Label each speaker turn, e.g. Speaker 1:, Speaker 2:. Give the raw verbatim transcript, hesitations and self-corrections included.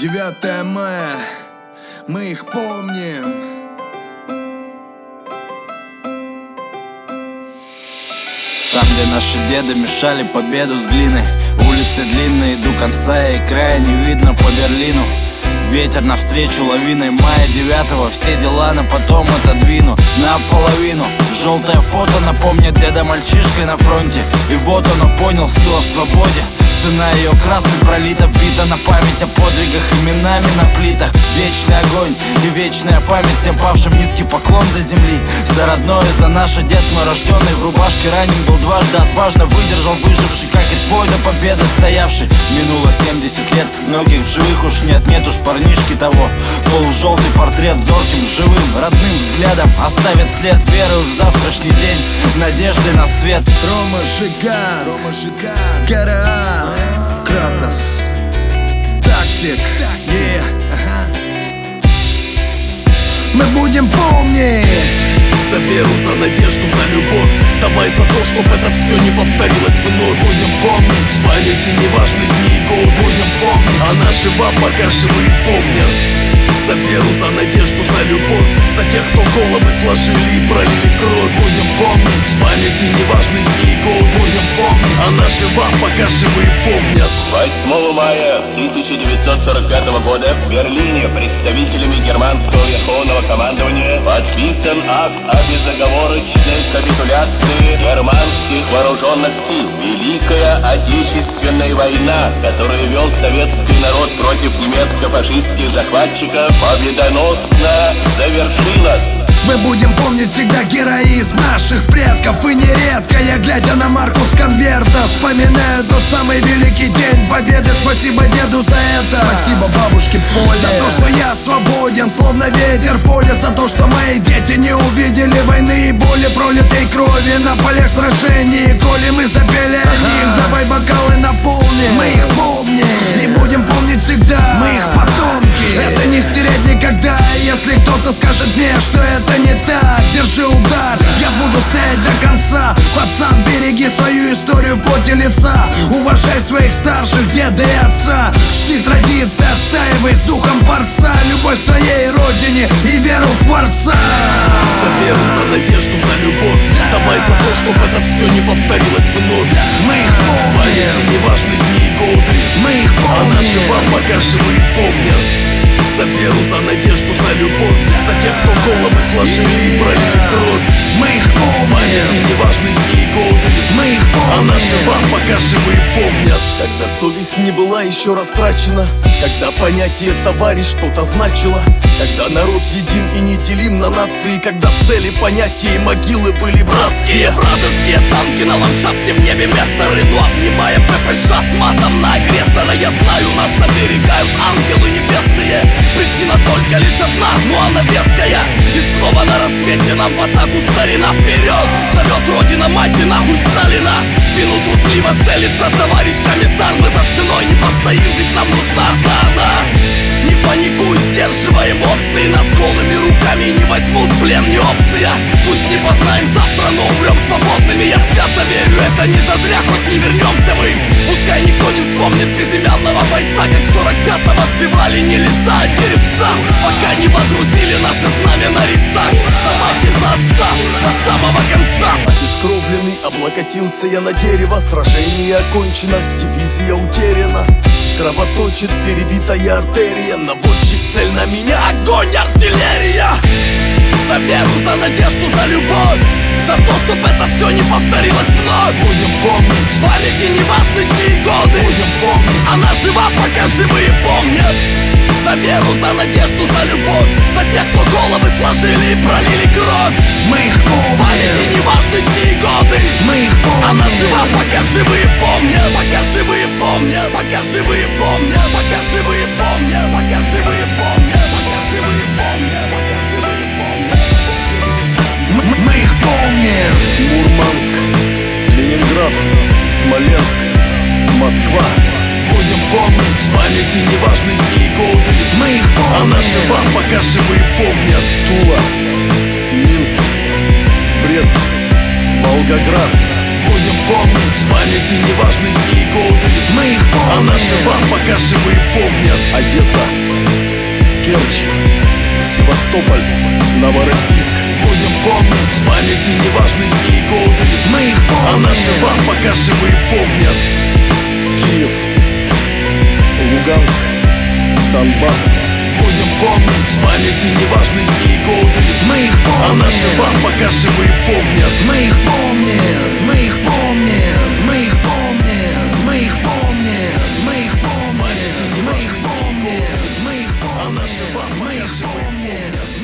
Speaker 1: девятое мая, мы их помним.
Speaker 2: Там, где наши деды мешали победу с глиной, улицы длинные, до конца и края не видно по Берлину. Ветер навстречу лавиной мая девятого, все дела на потом отодвину наполовину. Желтое фото напомнит деда мальчишкой на фронте, и вот он понял сила в свободе. Цена ее красной пролита, вбита на память о подвигах именами на плитах. Вечный огонь и вечная память всем павшим, низкий поклон до земли. За родное, за наше, дед мой рожденный в рубашке ранен был дважды, отважно выдержал выживший, как и твой до победы стоявший. Минуло семьдесят лет, многих в живых уж нет, нет уж парнишки того. Полужелтый портрет зорким, живым, родным взглядом оставит след веры в завтрашний день, надежды на свет.
Speaker 1: Рома Жиган, Рома Жиган, КРА, Кратос, Тактик, yeah. Мы будем помнить
Speaker 3: за веру, за надежду, за любовь. Давай за то, чтобы это все не повторилось вновь. Будем помнить памяти неважные дни и годы. Будем помнить, она жива, пока живые помнят. За веру, за надежду, за любовь, за тех, кто головы сложили и пролили кровь. Будем помнить памяти неважные дни и годы. Будем помнить, она жива, пока живые помнят.
Speaker 4: восьмого мая тысяча девятьсот сорок пятого года в Берлине представителями германского верховного командования подписан акт о безоговорочной капитуляции германских вооруженных сил. Великая Отечественная война, которую вел советский народ против немецко-фашистских захватчиков, победоносно завершилась.
Speaker 1: Мы будем помнить всегда героизм наших предков. И нередко я, глядя на марку с конверта, вспоминаю тот самый великий день победы. Спасибо деду за это, спасибо бабушке Поле, за то, что я свободен, словно ветер поле. За то, что мои дети не увидели войны и боли, пролитой крови на полях сражений. Коли мы запели о них, давай бокалы наполним. Мы их помним и будем помнить всегда. Мы их потомки, это не стереть никогда. Если кто-то скажет мне, что это не так, держи удар, я буду стоять до конца. Пацан, береги свою историю в поте лица. Уважай своих старших, деда и отца. Чти традиции, отстаивай с духом борца. Любовь к своей родине и веру в Творца.
Speaker 3: За веру, за надежду, за любовь. Давай за то, чтобы это все не повторилось вновь.
Speaker 1: Мы их помним,
Speaker 3: памяти неважные дни и годы.
Speaker 1: Мы их помним,
Speaker 3: она жива, пока живые помнят. За веру, за надежду, за любовь, за тех, кто головы сложили и пролили кровь.
Speaker 1: Мы их помним,
Speaker 3: памяти неважные дни и годы.
Speaker 1: Мы их помним,
Speaker 3: она жива, пока живые помнят. Когда совесть не была еще растрачена, когда понятие товарищ что-то значило, когда народ един и неделим на нации, когда цели, понятия и могилы были братские. Вражеские танки на ландшафте, в небе мессеры, но обнимая ППШ с матом на агрессора. Я знаю, нас оберегают ангелы небесные. Причина только лишь одна, но она веская. И снова на рассвете нам в атаку старина вперед. Зовет родина, мать и нахуй Сталина. В спину трусливо целится товарищ комиссар. Мы за ценой не постоим, ведь нам нужна одна она. Не паникуй, сдерживай эмоции. Нас голыми руками не возьмут в плен, не опция. Пусть не познаем завтра, но умрем свободными. Я свято верю, это не зазря, хоть не вернемся мы. Пускай никто не вспомнит безымянного бойца, как в сорок пятом отбивали не леса, а деревца. Пока не водрузили наше знамя на рестах. За мать и за отца до самого конца. Обескровленный облокотился я на дерево. Сражение окончено, дивизия утеряна. Кровоточит перебитая артерия. Наводчик, цель на меня, огонь, артиллерия. За веру, за надежду, за любовь, за то, чтоб это все не повторилось вновь. Будем помнить памяти неважные дни и годы. Будем помнить, она жива, пока живые помнят. За веру, за надежду, за любовь, за тех, кто головы сложили и пролили кровь.
Speaker 1: Мы их помним,
Speaker 3: памяти неважные дни и годы.
Speaker 1: Мы их помним,
Speaker 3: она жива, пока живые помнят. Пока живые помнят, пока живые помнят, пока живые помнят, пока живые помнят, пока живые помнят, пока живые помнят.
Speaker 1: Мы их помним.
Speaker 3: Мурманск, Ленинград, Смоленск, Москва. Будем помнить памяти неважные дни и годы.
Speaker 1: Мы их помним,
Speaker 3: она жива, пока живые помнят. Тула, Минск, Брест, Волгоград. Будем
Speaker 1: помнить.
Speaker 3: В памяти неважны дни и годы,
Speaker 1: Мы их
Speaker 3: а
Speaker 1: помним.
Speaker 3: наши вам пока живые помнят. Одесса, Керчь, Севастополь, Новороссийск.
Speaker 1: Будем помнить.
Speaker 3: В памяти неважны дни и годы,
Speaker 1: Мы их
Speaker 3: а
Speaker 1: помним.
Speaker 3: наши вам пока живые помнят. Киев, Луганск, Донбасс.
Speaker 1: Будем помнить.
Speaker 3: В памяти неважны дни и годы,
Speaker 1: Мы их
Speaker 3: а
Speaker 1: помним.
Speaker 3: наши вам пока живые помнят.
Speaker 1: Мы их помним. Мы их помним. Мы их помним. Мы их помним. Мы их помним. Мы их помним. Мы их помним.
Speaker 3: А наши вам
Speaker 1: Мы
Speaker 3: пока
Speaker 1: их
Speaker 3: живые
Speaker 1: помним.